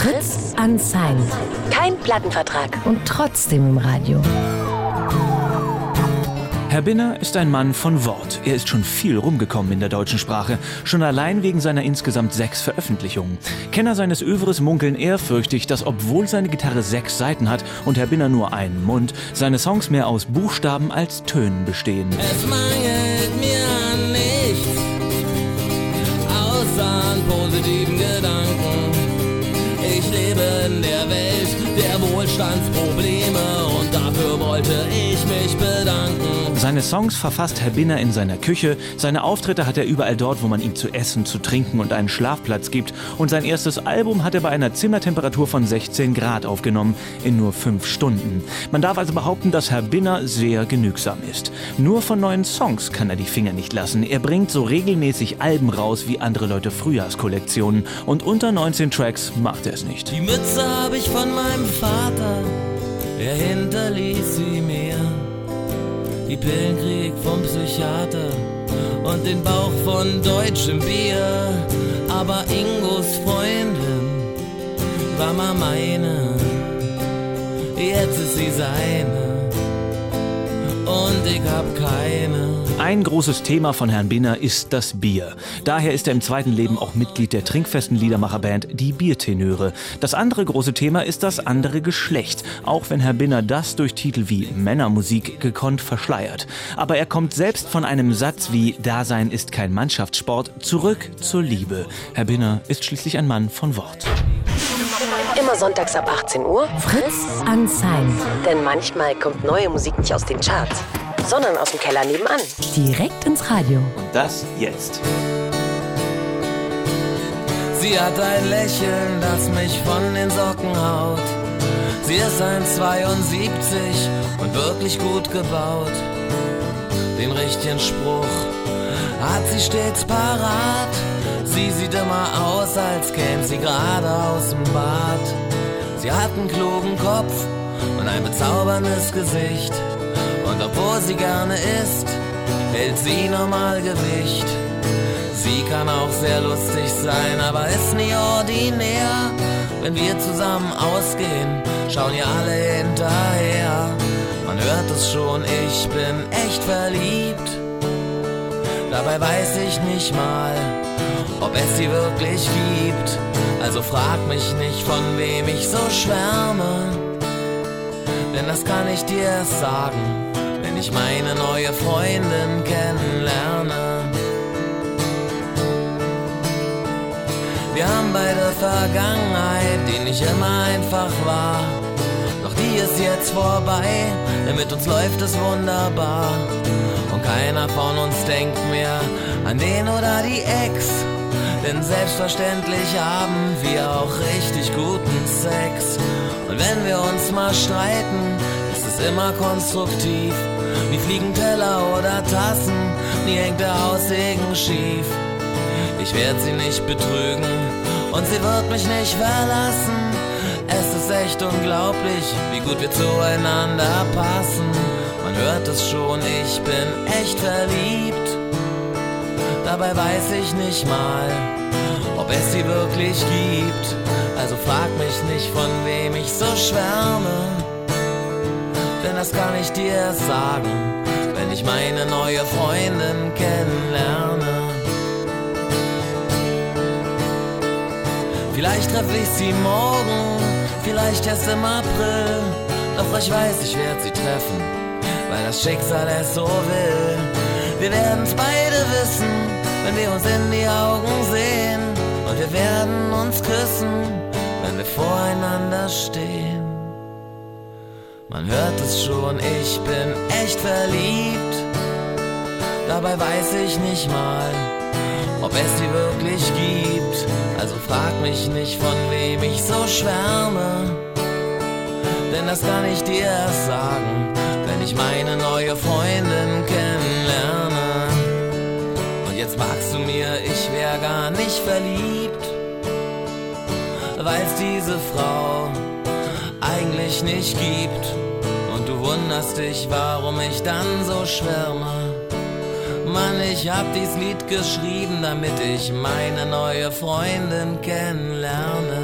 Fritz Unsigned. Kein Plattenvertrag. Und trotzdem im Radio. Herr Binner ist ein Mann von Wort. Er ist schon viel rumgekommen in der deutschen Sprache, schon allein wegen seiner insgesamt 6 Veröffentlichungen. Kenner seines Övres munkeln ehrfürchtig, dass obwohl seine Gitarre 6 Saiten hat und Herr Binner nur einen Mund, seine Songs mehr aus Buchstaben als Tönen bestehen. Es mangelt mir an nichts, außer an positiven Gedanken. Ich lebe in der Welt der Wohlstandsprobleme und dafür wollte ich mich bedanken. Seine Songs verfasst Herr Binner in seiner Küche, seine Auftritte hat er überall dort, wo man ihm zu essen, zu trinken und einen Schlafplatz gibt. Und sein erstes Album hat er bei einer Zimmertemperatur von 16 Grad aufgenommen, in nur 5 Stunden. Man darf also behaupten, dass Herr Binner sehr genügsam ist. Nur von neuen Songs kann er die Finger nicht lassen. Er bringt so regelmäßig Alben raus wie andere Leute Frühjahrskollektionen. Und unter 19 Tracks macht er es nicht. Die Mütze habe ich von meinem Vater, er hinterließ sie mir. Die Pillen krieg ich vom Psychiater und den Bauch von deutschem Bier. Aber Ingos Freundin war mal meine, jetzt ist sie seine und ich hab keine. Ein großes Thema von Herrn Binner ist das Bier. Daher ist er im zweiten Leben auch Mitglied der trinkfesten Liedermacherband Die Biertenöre. Das andere große Thema ist das andere Geschlecht, auch wenn Herr Binner das durch Titel wie Männermusik gekonnt verschleiert. Aber er kommt selbst von einem Satz wie Dasein ist kein Mannschaftssport zurück zur Liebe. Herr Binner ist schließlich ein Mann von Wort. Immer sonntags ab 18 Uhr. Fritz Unsigned. Denn manchmal kommt neue Musik nicht aus den Charts, sondern aus dem Keller nebenan. Direkt ins Radio. Und das jetzt. Sie hat ein Lächeln, das mich von den Socken haut. Sie ist 1,72 und wirklich gut gebaut. Den richtigen Spruch hat sie stets parat. Sie sieht immer aus, als käme sie gerade aus dem Bad. Sie hat einen klugen Kopf und ein bezauberndes Gesicht. Und obwohl sie gerne isst, hält sie Normalgewicht. Sie kann auch sehr lustig sein, aber ist nie ordinär. Wenn wir zusammen ausgehen, schauen ihr alle hinterher. Man hört es schon, ich bin echt verliebt. Dabei weiß ich nicht mal, ob es sie wirklich gibt. Also frag mich nicht, von wem ich so schwärme. Denn das kann ich dir erst sagen, wenn ich meine neue Freundin kennenlerne. Wir haben beide Vergangenheit, die nicht immer einfach war. Doch die ist jetzt vorbei, denn mit uns läuft es wunderbar. Und keiner von uns denkt mehr an den oder die Ex. Denn selbstverständlich haben wir auch richtig guten Sex. Und wenn wir uns mal streiten, ist es immer konstruktiv. Wie fliegen Teller oder Tassen, nie hängt der Haussegen schief. Ich werd sie nicht betrügen und sie wird mich nicht verlassen. Es ist echt unglaublich, wie gut wir zueinander passen. Man hört es schon, ich bin echt verliebt. Dabei weiß ich nicht mal, ob es sie wirklich gibt. Also frag mich nicht, von wem ich so schwärme. Denn das kann ich dir erst sagen, wenn ich meine neue Freundin kennenlerne. Vielleicht treffe ich sie morgen, vielleicht erst im April. Doch ich weiß, ich werde sie treffen, weil das Schicksal es so will. Wir werden's beide wissen, wenn wir uns in die Augen sehen. Und wir werden uns küssen, wenn wir voreinander stehen. Man hört es schon, ich bin echt verliebt. Dabei weiß ich nicht mal, ob es sie wirklich gibt. Also frag mich nicht, von wem ich so schwärme. Denn das kann ich dir erst sagen, wenn ich meine neue Freundin kennenlerne. Und jetzt sagst du mir, ich wär gar nicht verliebt, weil's diese Frau eigentlich nicht gibt. Und du wunderst dich, warum ich dann so schwärme. Mann, ich hab dies Lied geschrieben, damit ich meine neue Freundin kennenlerne.